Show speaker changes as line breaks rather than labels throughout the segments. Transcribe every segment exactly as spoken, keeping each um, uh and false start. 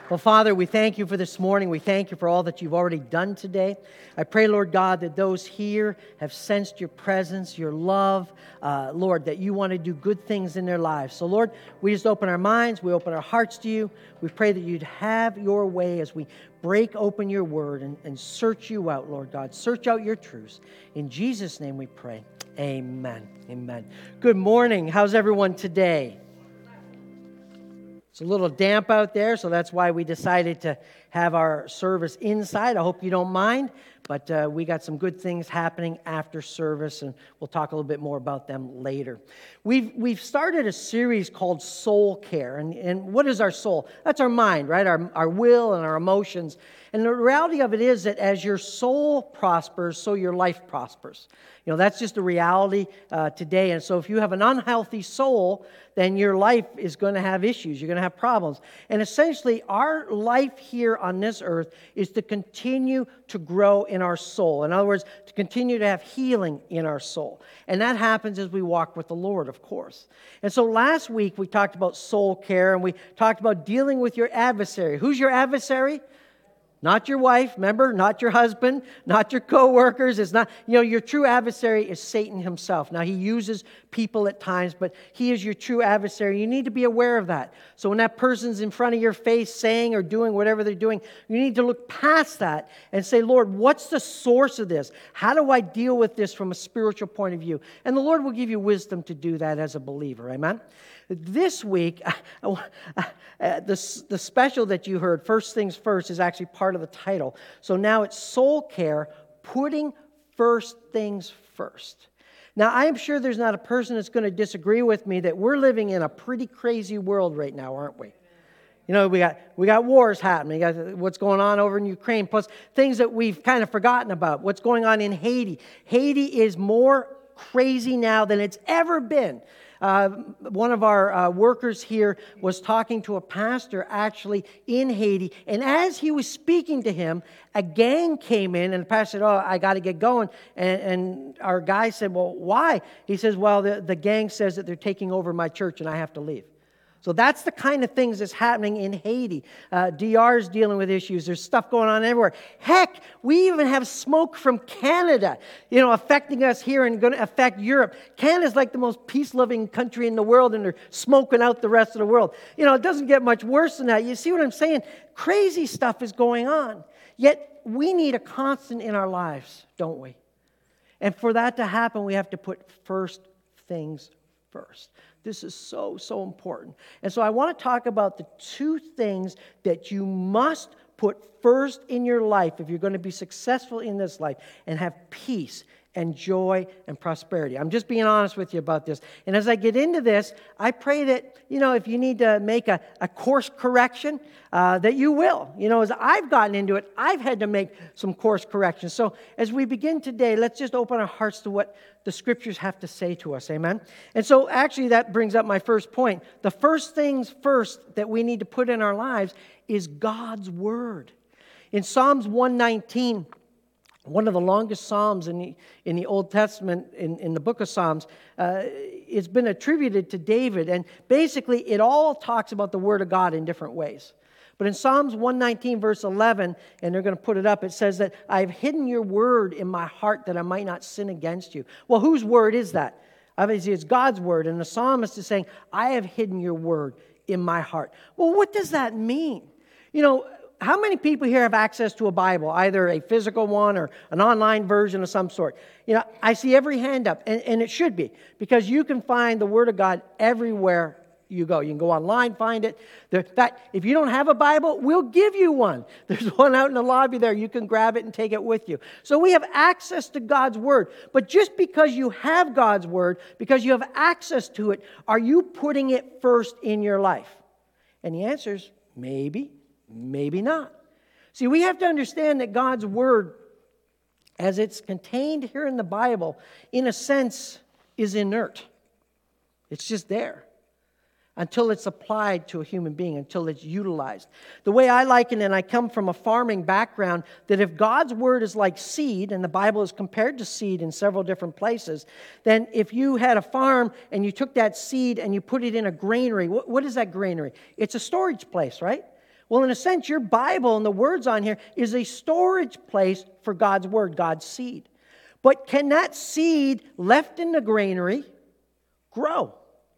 Well, Father, we thank you for this morning. We thank you for all that you've already done today. I pray, Lord God, that those here have sensed your presence, your love, uh, Lord, that you want to do good things in their lives. So, Lord, we just open our minds, we open our hearts to you. We pray that you'd have your way as we break open your word and, and search you out, Lord God. Search out your truths. In Jesus' name we pray. Amen. Amen. Good morning. How's everyone today? It's a little damp out there, so that's why we decided to have our service inside. I hope you don't mind, but uh, we got some good things happening after service, and we'll talk a little bit more about them later. We've we've started a series called Soul Care, and, and what is our soul? That's our mind, right? Our, our will and our emotions. And the reality of it is that as your soul prospers, so your life prospers. You know, that's just the reality uh, today. And so if you have an unhealthy soul, then your life is going to have issues. You're going to have problems. And essentially, our life here on this earth is to continue to grow in our soul. In other words, to continue to have healing in our soul. And that happens as we walk with the Lord, of course. And so last week, we talked about soul care, and we talked about dealing with your adversary. Who's your adversary? Not your wife, remember? Not your husband, not your co-workers. It's not, you know, your true adversary is Satan himself. Now, he uses people at times, but he is your true adversary. You need to be aware of that. So when that person's in front of your face saying or doing whatever they're doing, you need to look past that and say, Lord, what's the source of this? How do I deal with this from a spiritual point of view? And the Lord will give you wisdom to do that as a believer. Amen? This week, uh, the, the special that you heard, First Things First, is actually part of the title. So now it's Soul Care, putting first things first. Now, I am sure there's not a person that's going to disagree with me that we're living in a pretty crazy world right now, aren't we? You know, we got we got wars happening. We got what's going on over in Ukraine, plus things that we've kind of forgotten about. What's going on in Haiti. Haiti is more crazy now than it's ever been. Uh, one of our uh, workers here was talking to a pastor actually in Haiti, and as he was speaking to him, a gang came in, and the pastor said, oh, I got to get going, and, and our guy said, well, why? He says, well, the, the gang says that they're taking over my church, and I have to leave. So that's the kind of things that's happening in Haiti. Uh, D R is dealing with issues. There's stuff going on everywhere. Heck, we even have smoke from Canada, you know, affecting us here and going to affect Europe. Canada's like the most peace-loving country in the world, and they're smoking out the rest of the world. You know, it doesn't get much worse than that. You see what I'm saying? Crazy stuff is going on. Yet we need a constant in our lives, don't we? And for that to happen, we have to put first things first. This is so, so important. And so I want to talk about the two things that you must put first in your life if you're going to be successful in this life and have peace and joy and prosperity. I'm just being honest with you about this. And as I get into this, I pray that, you know, if you need to make a, a course correction, uh, that you will. You know, as I've gotten into it, I've had to make some course corrections. So as we begin today, let's just open our hearts to what the Scriptures have to say to us. Amen? And so actually that brings up my first point. The first things first that we need to put in our lives is God's Word. In Psalms one nineteen, one of the longest Psalms in the, in the Old Testament, in, in the book of Psalms, uh, it's been attributed to David. And basically, it all talks about the Word of God in different ways. But in Psalms one nineteen, verse eleven, and they're going to put it up, it says that, I've hidden your word in my heart that I might not sin against you. Well, whose word is that? Obviously, it's God's word. And the psalmist is saying, I have hidden your word in my heart. Well, what does that mean? You know, how many people here have access to a Bible, either a physical one or an online version of some sort? You know, I see every hand up, and, and it should be, because you can find the Word of God everywhere you go. You can go online, find it. There, that, if you don't have a Bible, we'll give you one. There's one out in the lobby there. You can grab it and take it with you. So we have access to God's Word. But just because you have God's Word, because you have access to it, are you putting it first in your life? And the answer is maybe. Maybe not. See, we have to understand that God's Word, as it's contained here in the Bible, in a sense, is inert. It's just there until it's applied to a human being, until it's utilized. The way I liken it, and I come from a farming background, that if God's Word is like seed, and the Bible is compared to seed in several different places, then if you had a farm and you took that seed and you put it in a granary, what, what is that granary? It's a storage place, right? Well, in a sense, your Bible and the words on here is a storage place for God's Word, God's seed. But can that seed left in the granary grow?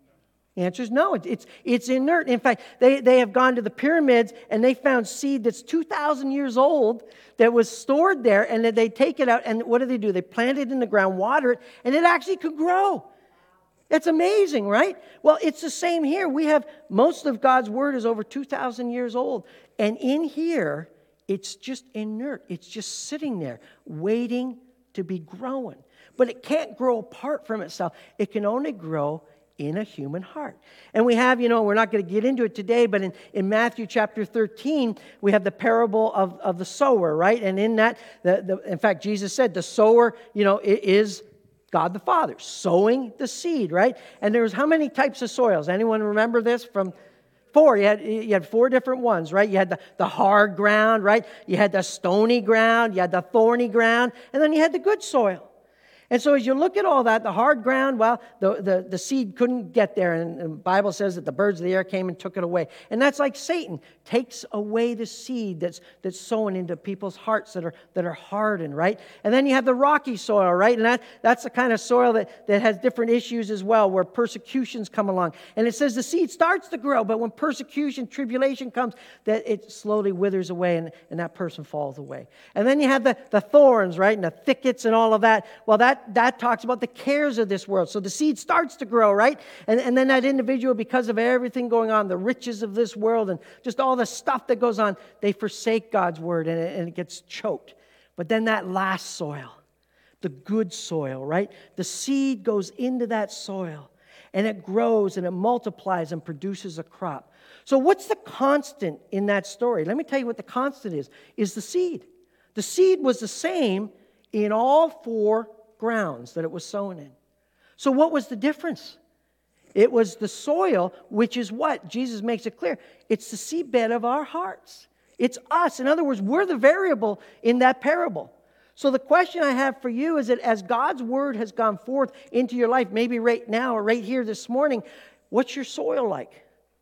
The answer is no. It's, it's inert. In fact, they, they have gone to the pyramids and they found seed that's two thousand years old that was stored there, and then they take it out, and what do they do? They plant it in the ground, water it, and it actually could grow. That's amazing, right? Well, it's the same here. We have, most of God's Word is over two thousand years old. And in here, it's just inert. It's just sitting there, waiting to be growing. But it can't grow apart from itself. It can only grow in a human heart. And we have, you know, we're not going to get into it today, but in, in Matthew chapter thirteen, we have the parable of, of the sower, right? And in that, the, the, in fact, Jesus said the sower, you know, is God the Father, sowing the seed, right? And there was how many types of soils? Anyone remember this from four? You had, you had four different ones, right? You had the, the hard ground, right? You had the stony ground, you had the thorny ground, and then you had the good soil. And so as you look at all that, the hard ground, well, the, the, the seed couldn't get there. And the Bible says that the birds of the air came and took it away. And that's like Satan takes away the seed that's, that's sown into people's hearts that are, that are hardened, right? And then you have the rocky soil, right? And that, that's the kind of soil that, that has different issues as well, where persecutions come along. And it says the seed starts to grow, but when persecution, tribulation comes, that it slowly withers away and, and that person falls away. And then you have the, the thorns, right? And the thickets and all of that. Well, that That talks about the cares of this world. So the seed starts to grow, right? And, and then that individual, because of everything going on, the riches of this world and just all the stuff that goes on, they forsake God's word and it, and it gets choked. But then that last soil, the good soil, right? The seed goes into that soil and it grows and it multiplies and produces a crop. So what's the constant in that story? Let me tell you what the constant is, is the seed. The seed was the same in all four grounds that it was sown in. So what was the difference? It was the soil, which is what? Jesus makes it clear. It's the seedbed of our hearts. It's us. In other words, we're the variable in that parable. So the question I have for you is that as God's word has gone forth into your life, maybe right now or right here this morning, what's your soil like?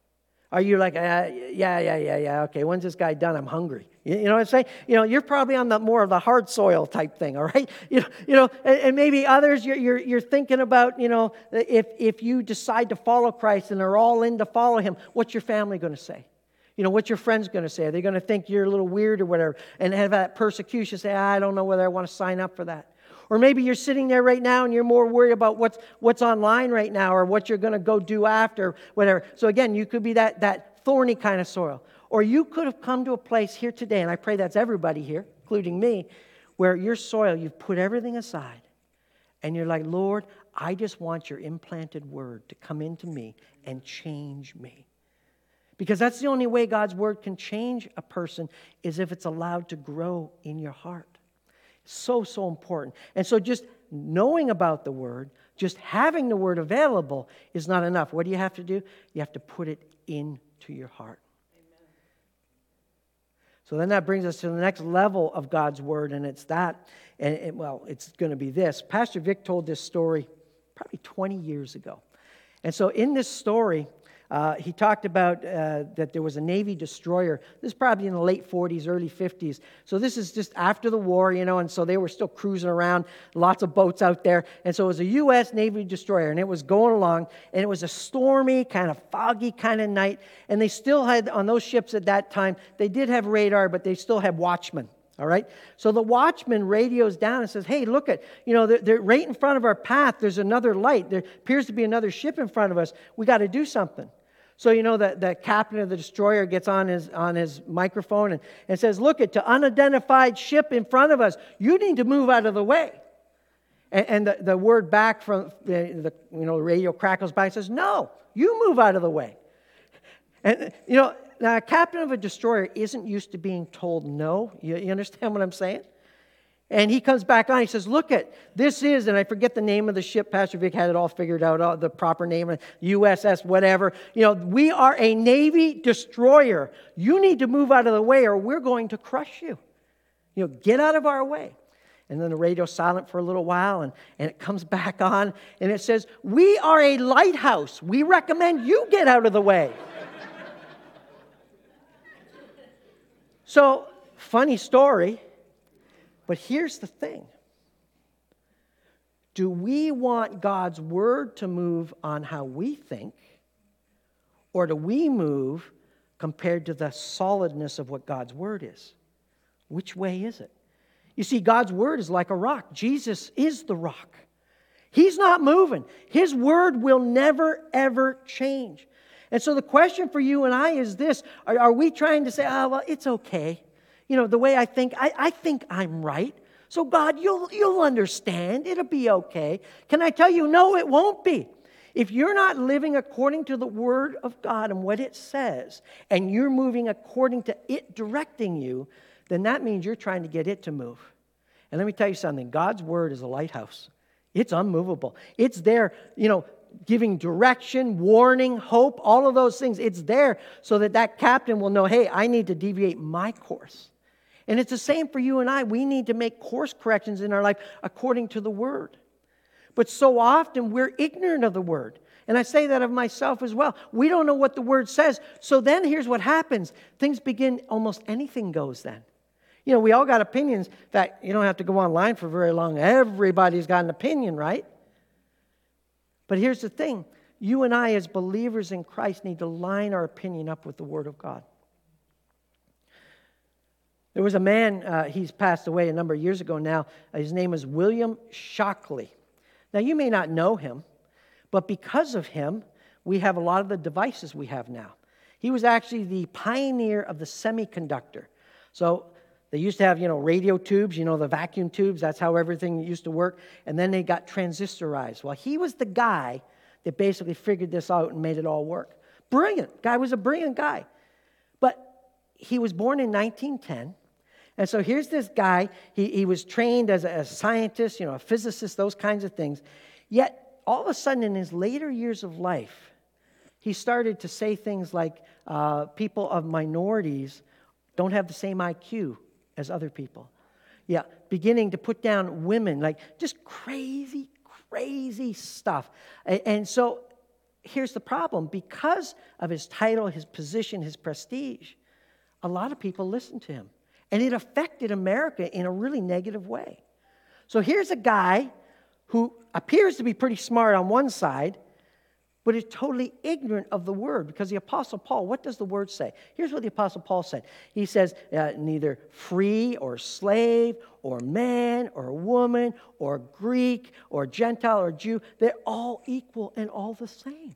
Are you like, uh, yeah, yeah, yeah, yeah, okay, when's this guy done? I'm hungry. You, you know what I'm saying? You know, you're probably on the more of the hard soil type thing, all right? You know, you know and, and maybe others, you're, you're, you're thinking about, you know, if, if you decide to follow Christ and they're all in to follow Him, what's your family going to say? You know, what's your friends going to say? Are they going to think you're a little weird or whatever and have that persecution, say, I don't know whether I want to sign up for that. Or maybe you're sitting there right now and you're more worried about what's what's online right now or what you're going to go do after, whatever. So again, you could be that, that thorny kind of soil. Or you could have come to a place here today, and I pray that's everybody here, including me, where your soil, you've put everything aside. And you're like, Lord, I just want your implanted word to come into me and change me. Because that's the only way God's word can change a person is if it's allowed to grow in your heart. So, so important. And so just knowing about the word, just having the word available is not enough. What do you have to do? You have to put it into your heart. Amen. So then that brings us to the next level of God's word, and it's that. And it, well, it's going to be this. Pastor Vic told this story probably twenty years ago. And so in this story, Uh, he talked about uh, that there was a Navy destroyer. This is probably in the late forties, early fifties. So this is just after the war, you know, and so they were still cruising around, lots of boats out there. And so it was a U S Navy destroyer, and it was going along, and it was a stormy, kind of foggy kind of night. And they still had, on those ships at that time, they did have radar, but they still had watchmen. All right? So the watchman radios down and says, hey, look at, you know, they're, they're right in front of our path. There's another light. There appears to be another ship in front of us. We got to do something. So, you know, the, the captain of the destroyer gets on his on his microphone and, and says, look, at to unidentified ship in front of us, you need to move out of the way. And, and the, the word back from the, the, you know, the radio crackles back and says, no, you move out of the way. And, you know, now a captain of a destroyer isn't used to being told no. You, you understand what I'm saying? And he comes back on, he says, look at, this is, and I forget the name of the ship, Pastor Vic had it all figured out, all the proper name, U S S whatever. You know, we are a Navy destroyer. You need to move out of the way or we're going to crush you. You know, get out of our way. And then the radio's silent for a little while, and, and it comes back on, and it says, we are a lighthouse. We recommend you get out of the way. So, funny story, but here's the thing. Do we want God's word to move on how we think, or do we move compared to the solidness of what God's word is? Which way is it? You see, God's word is like a rock. Jesus is the rock. He's not moving. His word will never, ever change. And so the question for you and I is this. Are, are we trying to say, oh, well, it's okay. You know, the way I think, I, I think I'm right. So God, you'll, you'll understand. It'll be okay. Can I tell you, no, it won't be. If you're not living according to the word of God and what it says, and you're moving according to it directing you, then that means you're trying to get it to move. And let me tell you something. God's word is a lighthouse. It's unmovable. It's there, you know, giving direction, warning, hope, all of those things. It's there so that that captain will know, hey, I need to deviate my course. And it's the same for you and I. We need to make course corrections in our life according to the word. But so often we're ignorant of the word. And I say that of myself as well. We don't know what the word says. So then here's what happens. Things begin, almost anything goes then. You know, we all got opinions. In fact, you don't have to go online for very long. Everybody's got an opinion, right? But here's the thing. You and I as believers in Christ need to line our opinion up with the word of God. There was a man, uh, he's passed away a number of years ago now. Uh, his name is William Shockley. Now, you may not know him, but because of him, we have a lot of the devices we have now. He was actually the pioneer of the semiconductor. So they used to have, you know, radio tubes, you know, the vacuum tubes. That's how everything used to work. And then they got transistorized. Well, he was the guy that basically figured this out and made it all work. Brilliant. Guy was a brilliant guy. But he was born in nineteen ten. And so here's this guy. He, he was trained as a, a scientist, you know, a physicist, those kinds of things. Yet, all of a sudden, in his later years of life, he started to say things like uh, people of minorities don't have the same I Q as other people. Yeah, beginning to put down women, like just crazy, crazy stuff. And, and so here's the problem. Because of his title, his position, his prestige, a lot of people listened to him. And it affected America in a really negative way. So here's a guy who appears to be pretty smart on one side, but is totally ignorant of the word. Because the Apostle Paul, what does the word say? Here's what the Apostle Paul said. He says, uh, neither free or slave or man or woman or Greek or Gentile or Jew, they're all equal and all the same.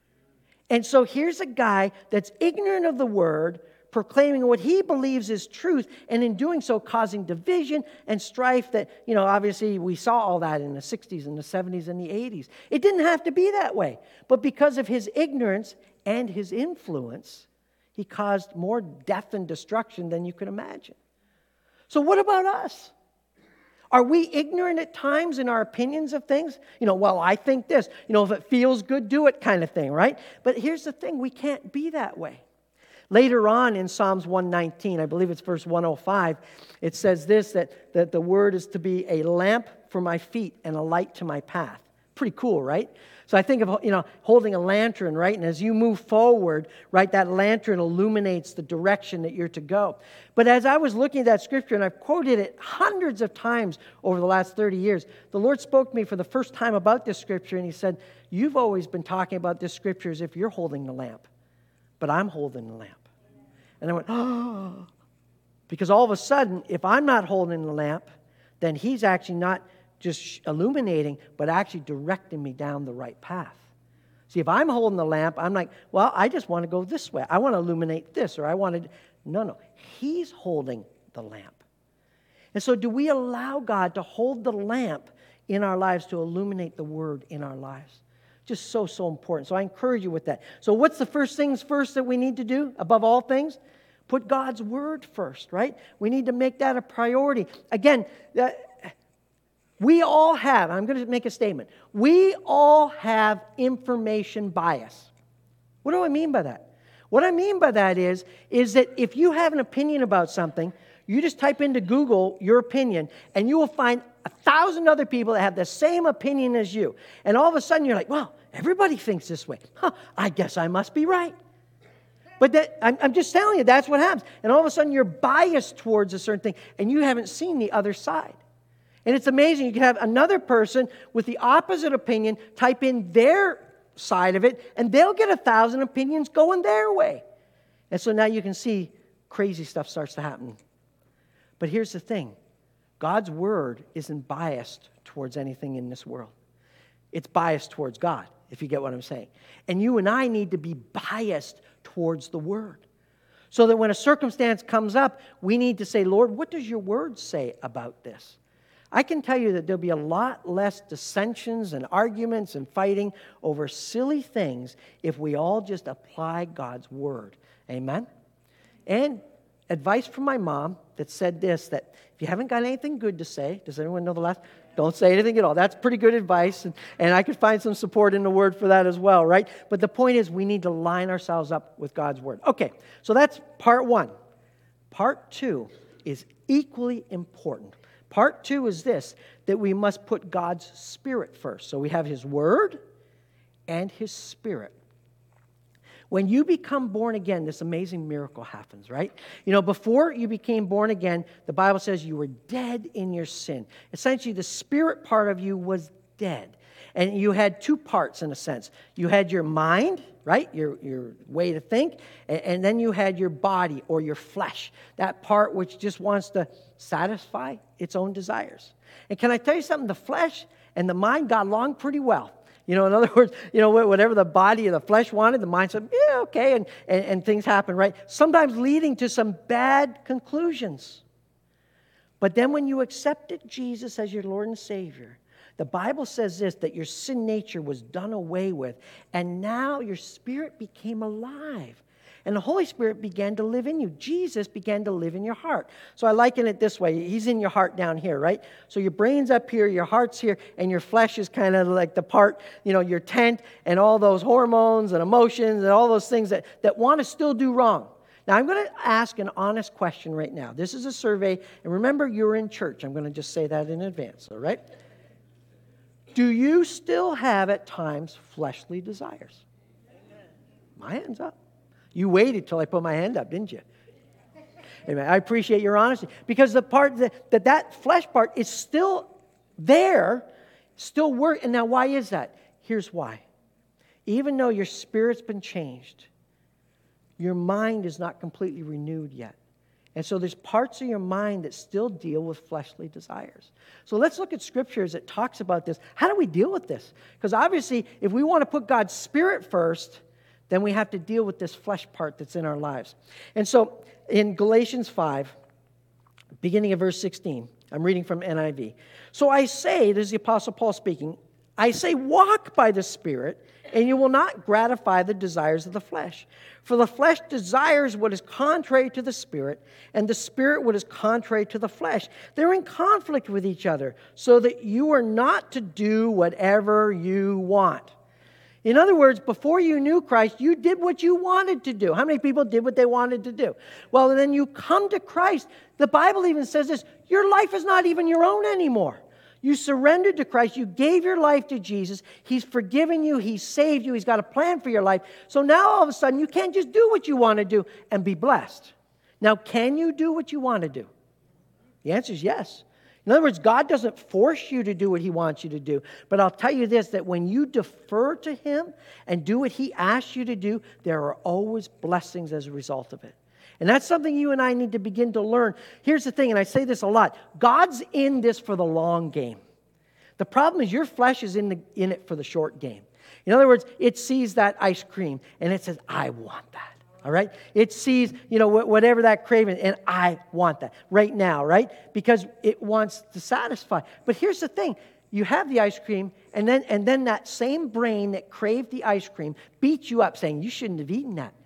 And so here's a guy that's ignorant of the word, proclaiming what he believes is truth, and in doing so causing division and strife that, you know, obviously we saw all that in the sixties and the seventies and the eighties. It didn't have to be that way. But because of his ignorance and his influence, he caused more death and destruction than you could imagine. So what about us? Are we ignorant at times in our opinions of things? You know, well, I think this. You know, if it feels good, do it kind of thing, right? But here's the thing. We can't be that way. Later on in Psalms one nineteen, I believe it's verse one oh five, it says this, that, that the word is to be a lamp for my feet and a light to my path. Pretty cool, right? So I think of, you know, holding a lantern, right? And as you move forward, right, that lantern illuminates the direction that you're to go. But as I was looking at that scripture, and I've quoted it hundreds of times over the last thirty years, the Lord spoke to me for the first time about this scripture, and He said, you've always been talking about this scripture as if you're holding the lamp. But I'm holding the lamp. And I went, oh. Because all of a sudden, if I'm not holding the lamp, then He's actually not just illuminating, but actually directing me down the right path. See, if I'm holding the lamp, I'm like, well, I just want to go this way. I want to illuminate this, or I want to... No, no. He's holding the lamp. And so do we allow God to hold the lamp in our lives to illuminate the Word in our lives? Just so, so important. So I encourage you with that. So what's the first things first that we need to do above all things? Put God's Word first, right? We need to make that a priority. Again, uh, we all have, I'm going to make a statement, we all have information bias. What do I mean by that? What I mean by that is, is that if you have an opinion about something, you just type into Google your opinion, and you will find a thousand other people that have the same opinion as you. And all of a sudden, you're like, well, everybody thinks this way. Huh, I guess I must be right. But that, I'm, I'm just telling you, that's what happens. And all of a sudden, you're biased towards a certain thing, and you haven't seen the other side. And it's amazing. You can have another person with the opposite opinion type in their side of it, and they'll get a thousand opinions going their way. And so now you can see crazy stuff starts to happen. But here's the thing. God's word isn't biased towards anything in this world. It's biased towards God, if you get what I'm saying. And you and I need to be biased towards the word. So that when a circumstance comes up, we need to say, Lord, what does your word say about this? I can tell you that there'll be a lot less dissensions and arguments and fighting over silly things if we all just apply God's word. Amen? And advice from my mom that said this, that if you haven't got anything good to say, does anyone know the last? Don't say anything at all. That's pretty good advice, and, and I could find some support in the word for that as well, right? But the point is we need to line ourselves up with God's word. Okay, so that's part one. Part two is equally important. Part two is this, that we must put God's Spirit first. So we have His Word and His Spirit. When you become born again, this amazing miracle happens, right? You know, before you became born again, the Bible says you were dead in your sin. Essentially, the spirit part of you was dead. And you had two parts, in a sense. You had your mind, right? Your, your way to think. And, and then you had your body or your flesh. That part which just wants to satisfy its own desires. And can I tell you something? The flesh and the mind got along pretty well. You know, in other words, you know, whatever the body or the flesh wanted, the mind said, yeah, okay, and, and, and things happen, right? Sometimes leading to some bad conclusions. But then when you accepted Jesus as your Lord and Savior, the Bible says this, that your sin nature was done away with, and now your spirit became alive. And the Holy Spirit began to live in you. Jesus began to live in your heart. So I liken it this way. He's in your heart down here, right? So your brain's up here, your heart's here, and your flesh is kind of like the part, you know, your tent and all those hormones and emotions and all those things that, that want to still do wrong. Now, I'm going to ask an honest question right now. This is a survey, and remember, you're in church. I'm going to just say that in advance, all right? Do you still have, at times, fleshly desires? My hand's up. You waited till I put my hand up, didn't you? Amen. I appreciate your honesty. Because the part that, that that flesh part is still there, still work. And now why is that? Here's why. Even though your spirit's been changed, your mind is not completely renewed yet. And so there's parts of your mind that still deal with fleshly desires. So let's look at scriptures that talks about this. How do we deal with this? Because obviously, if we want to put God's Spirit first, then we have to deal with this flesh part that's in our lives. And so in Galatians five, beginning of verse sixteen, I'm reading from N I V. So I say, this is the Apostle Paul speaking, I say walk by the Spirit, and you will not gratify the desires of the flesh. For the flesh desires what is contrary to the Spirit, and the Spirit what is contrary to the flesh. They're in conflict with each other, so that you are not to do whatever you want. In other words, before you knew Christ, you did what you wanted to do. How many people did what they wanted to do? Well, then you come to Christ. The Bible even says this, your life is not even your own anymore. You surrendered to Christ. You gave your life to Jesus. He's forgiven you. He's saved you. He's got a plan for your life. So now all of a sudden, you can't just do what you want to do and be blessed. Now, can you do what you want to do? The answer is yes. In other words, God doesn't force you to do what He wants you to do. But I'll tell you this, that when you defer to Him and do what He asks you to do, there are always blessings as a result of it. And that's something you and I need to begin to learn. Here's the thing, and I say this a lot. God's in this for the long game. The problem is your flesh is in, the, in it for the short game. In other words, it sees that ice cream, and it says, I want that. All right? It sees, you know, whatever that craving, and I want that right now, right? Because it wants to satisfy. But here's the thing. You have the ice cream, and then, and then that same brain that craved the ice cream beats you up saying, you shouldn't have eaten that.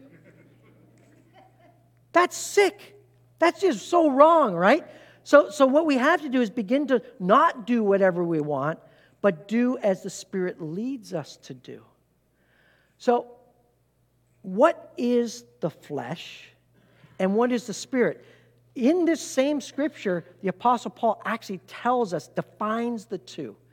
That's sick. That's just so wrong, right? So, so what we have to do is begin to not do whatever we want, but do as the Spirit leads us to do. So, what is the flesh and what is the Spirit? In this same scripture, the Apostle Paul actually tells us, defines the two.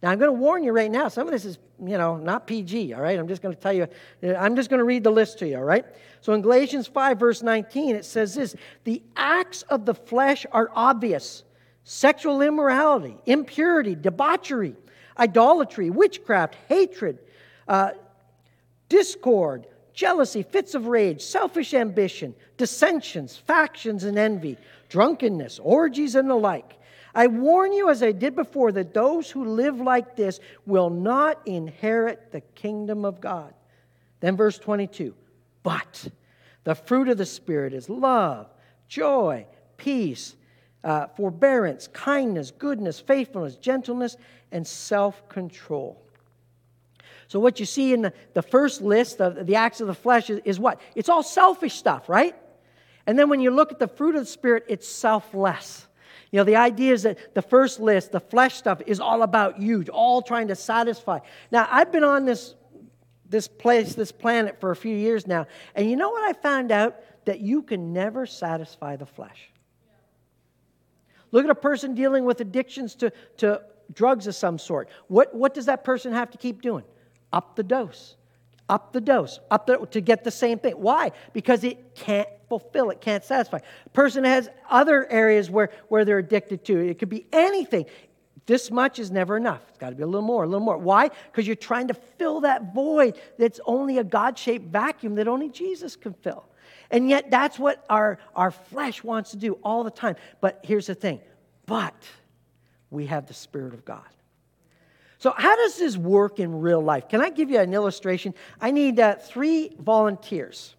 Now, I'm going to warn you right now, some of this is, you know, not P G, all right? I'm just going to tell you, I'm just going to read the list to you, all right? So in Galatians five, verse nineteen, it says this, the acts of the flesh are obvious. Sexual immorality, impurity, debauchery, idolatry, witchcraft, hatred, uh, discord, jealousy, fits of rage, selfish ambition, dissensions, factions, and envy, drunkenness, orgies, and the like. I warn you, as I did before, that those who live like this will not inherit the kingdom of God. Then verse twenty-two, but the fruit of the Spirit is love, joy, peace, uh, forbearance, kindness, goodness, faithfulness, gentleness, and self-control. So what you see in the, the first list of the acts of the flesh is, is what? It's all selfish stuff, right? And then when you look at the fruit of the Spirit, it's selfless. You know, the idea is that the first list, the flesh stuff, is all about you, all trying to satisfy. Now, I've been on this, this place, this planet for a few years now, and you know what I found out? That you can never satisfy the flesh. Look at a person dealing with addictions to, to drugs of some sort. What, what does that person have to keep doing? Up the dose. Up the dose. Up the, to get the same thing. Why? Because it can't fulfill. It can't satisfy. A person has other areas where, where they're addicted to. It could be anything. This much is never enough. It's got to be a little more, a little more. Why? Because you're trying to fill that void that's only a God-shaped vacuum that only Jesus can fill. And yet that's what our, our flesh wants to do all the time. But here's the thing. But we have the Spirit of God. So how does this work in real life? Can I give you an illustration? I need uh, three volunteers.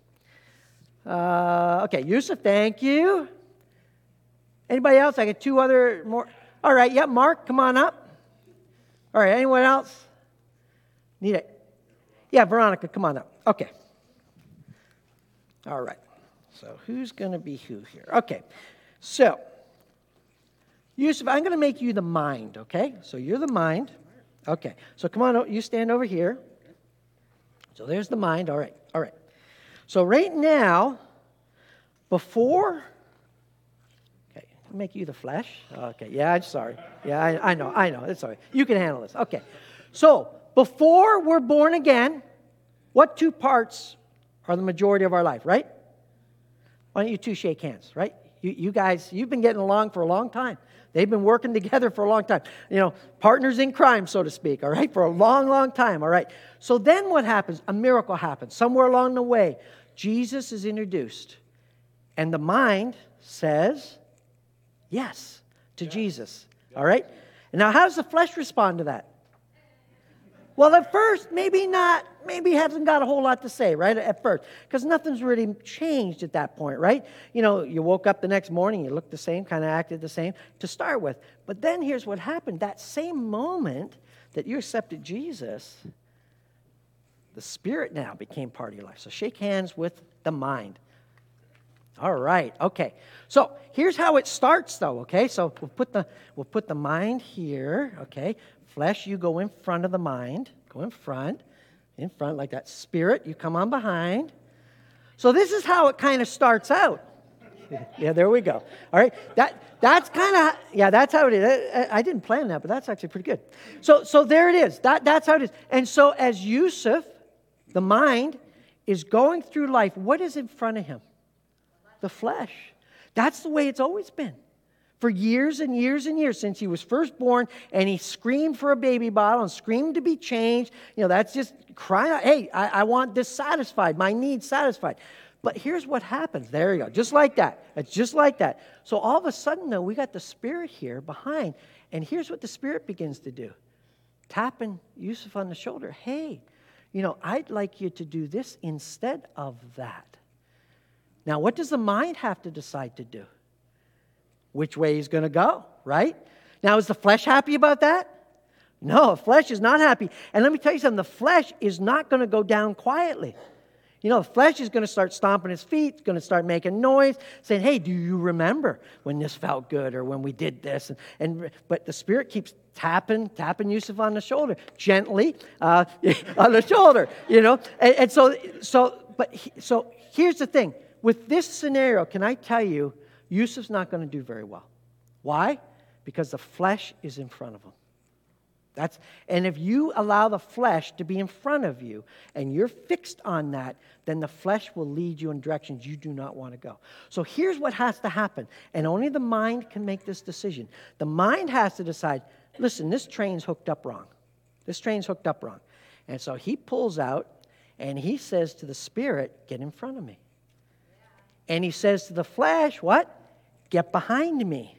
Uh, okay, Yusuf, thank you. Anybody else? I got two other more. All right, yeah, Mark, come on up. All right, anyone else? Need it? Yeah, Veronica, come on up. Okay. All right. So who's going to be who here? Okay. So, Yusuf, I'm going to make you the mind, okay? So you're the mind. Okay. So come on, you stand over here. So there's the mind. All right. All right. So right now, before... Okay. I'll make you the flesh. Okay. Yeah, I'm sorry. Yeah, I, I know. I know. It's all right. You can handle this. Okay. So before we're born again, what two parts are the majority of our life, right? Why don't you two shake hands, right? You, you guys, you've been getting along for a long time. They've been working together for a long time. You know, partners in crime, so to speak, all right, for a long, long time, all right? So then what happens? A miracle happens. Somewhere along the way, Jesus is introduced, and the mind says yes to Jesus, all right? And now how does the flesh respond to that? Well, at first, maybe not, maybe hasn't got a whole lot to say, right, at first, because nothing's really changed at that point, right? You know, you woke up the next morning, you looked the same, kind of acted the same to start with. But then here's what happened. That same moment that you accepted Jesus, the Spirit now became part of your life. So shake hands with the mind. All right, okay. So here's how it starts, though, okay? So we'll put the, we'll put the mind here, okay? Flesh, you go in front of the mind. Go in front. In front like that. Spirit, you come on behind. So this is how it kind of starts out. Yeah, there we go. All right. That that's kind of, yeah, that's how it is. I, I didn't plan that, but that's actually pretty good. So so there it is. That That's how it is. And so as Yusuf, the mind, is going through life, what is in front of him? The flesh. That's the way it's always been. For years and years and years, since he was first born, and he screamed for a baby bottle and screamed to be changed. You know, that's just crying out, hey, I, I want this satisfied, my needs satisfied. But here's what happens. There you go. Just like that. It's just like that. So all of a sudden, though, we got the Spirit here behind. And here's what the Spirit begins to do. Tapping Yusuf on the shoulder. Hey, you know, I'd like you to do this instead of that. Now, what does the mind have to decide to do? Which way he's going to go, right? Now, is the flesh happy about that? No, the flesh is not happy. And let me tell you something, the flesh is not going to go down quietly. You know, the flesh is going to start stomping his feet, it's going to start making noise, saying, hey, do you remember when this felt good or when we did this? And, and But the Spirit keeps tapping, tapping Yusuf on the shoulder, gently uh, on the shoulder, you know. And, and so, so, but he, so here's the thing. With this scenario, can I tell you, Yusuf's not going to do very well. Why? Because the flesh is in front of him. That's, and if you allow the flesh to be in front of you and you're fixed on that, then the flesh will lead you in directions you do not want to go. So here's what has to happen. And only the mind can make this decision. The mind has to decide, listen, this train's hooked up wrong. This train's hooked up wrong. And so he pulls out and he says to the spirit, get in front of me. And he says to the flesh, what? Get behind me.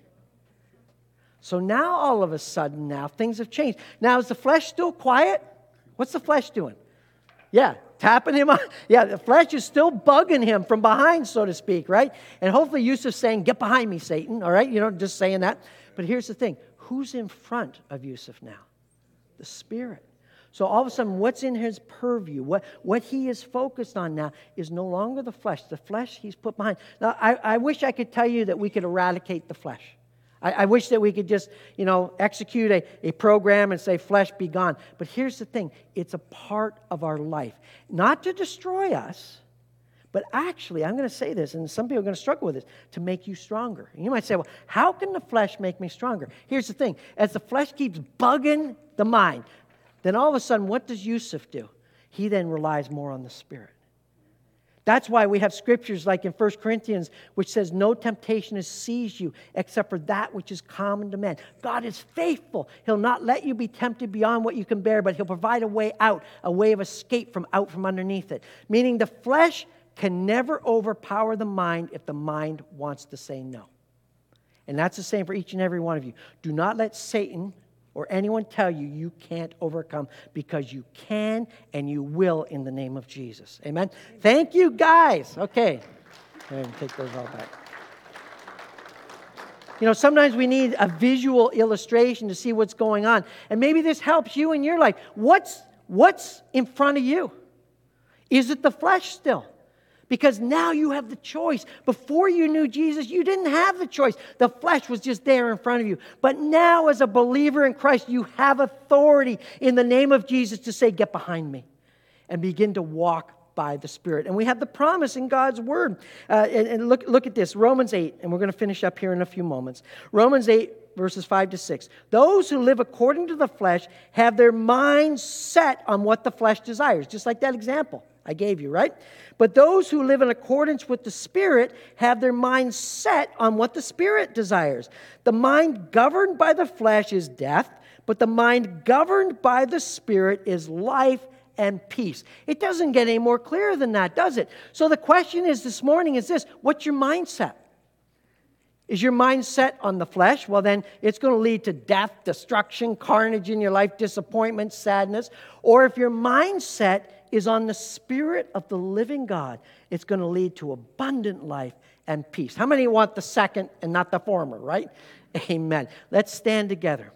So now all of a sudden now things have changed. Now is the flesh still quiet? What's the flesh doing? Yeah, tapping him on. Yeah, the flesh is still bugging him from behind, so to speak, right? And hopefully Yusuf's saying, get behind me, Satan, all right? You know, just saying that. But here's the thing. Who's in front of Yusuf now? The spirit. So all of a sudden, what's in his purview, what, what he is focused on now is no longer the flesh. The flesh he's put behind. Now, I, I wish I could tell you that we could eradicate the flesh. I, I wish that we could just, you know, execute a, a program and say, flesh be gone. But here's the thing. It's a part of our life. Not to destroy us, but actually, I'm going to say this, and some people are going to struggle with this, to make you stronger. And you might say, well, how can the flesh make me stronger? Here's the thing. As the flesh keeps bugging the mind, then all of a sudden, what does Yusuf do? He then relies more on the Spirit. That's why we have scriptures like in First Corinthians, which says, no temptation has seized you except for that which is common to man. God is faithful. He'll not let you be tempted beyond what you can bear, but he'll provide a way out, a way of escape from out from underneath it. Meaning the flesh can never overpower the mind if the mind wants to say no. And that's the same for each and every one of you. Do not let Satan or anyone tell you you can't overcome, because you can and you will in the name of Jesus. Amen? Thank you, guys. Okay. Go ahead and take those all back. You know, sometimes we need a visual illustration to see what's going on. And maybe this helps you in your life. What's, what's in front of you? Is it the flesh still? Because now you have the choice. Before you knew Jesus, you didn't have the choice. The flesh was just there in front of you. But now as a believer in Christ, you have authority in the name of Jesus to say, get behind me, and begin to walk by the Spirit. And we have the promise in God's Word. Uh, and and look, look at this, Romans eight, and we're going to finish up here in a few moments. Romans eight, verses five to six. Those who live according to the flesh have their minds set on what the flesh desires. Just like that example I gave you, right? But those who live in accordance with the Spirit have their minds set on what the Spirit desires. The mind governed by the flesh is death, but the mind governed by the Spirit is life and peace. It doesn't get any more clear than that, does it? So the question is this morning is this: what's your mindset? Is your mind set on the flesh? Well, then it's going to lead to death, destruction, carnage in your life, disappointment, sadness. Or if your mindset is on the Spirit of the living God, it's going to lead to abundant life and peace. How many want the second and not the former, right? Amen. Let's stand together.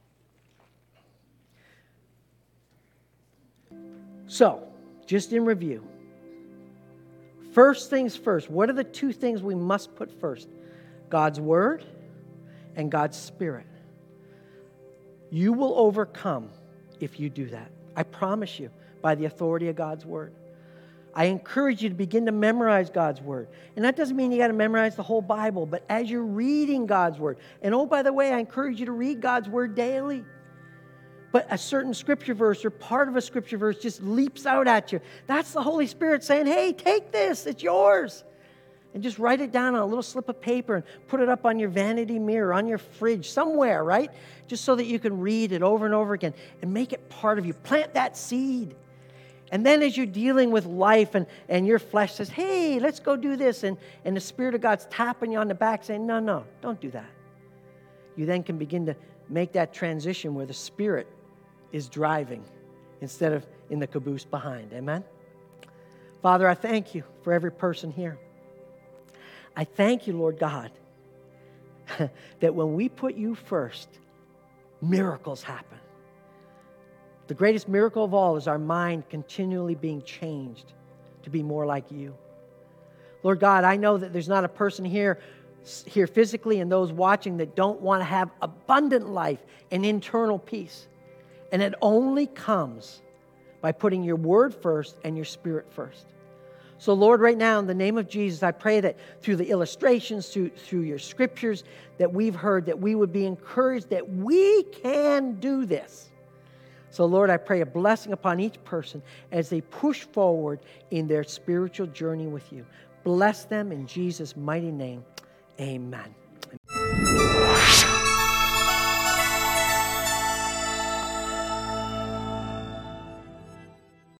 So, just in review. First things first. What are the two things we must put first? God's Word and God's Spirit. You will overcome if you do that. I promise you, by the authority of God's Word. I encourage you to begin to memorize God's Word. And that doesn't mean you got to memorize the whole Bible, but as you're reading God's Word. And oh, by the way, I encourage you to read God's Word daily. But a certain scripture verse or part of a scripture verse just leaps out at you. That's the Holy Spirit saying, hey, take this, it's yours. And just write it down on a little slip of paper and put it up on your vanity mirror, on your fridge, somewhere, right? Just so that you can read it over and over again and make it part of you. Plant that seed. And then as you're dealing with life and, and your flesh says, hey, let's go do this. And, and the Spirit of God's tapping you on the back saying, no, no, don't do that. You then can begin to make that transition where the Spirit is driving instead of in the caboose behind. Amen? Father, I thank you for every person here. I thank you, Lord God, that when we put you first, miracles happen. The greatest miracle of all is our mind continually being changed to be more like you. Lord God, I know that there's not a person here, here physically and those watching that don't want to have abundant life and internal peace. And it only comes by putting your Word first and your Spirit first. So, Lord, right now, in the name of Jesus, I pray that through the illustrations, through, through your scriptures that we've heard, that we would be encouraged that we can do this. So, Lord, I pray a blessing upon each person as they push forward in their spiritual journey with you. Bless them in Jesus' mighty name. Amen.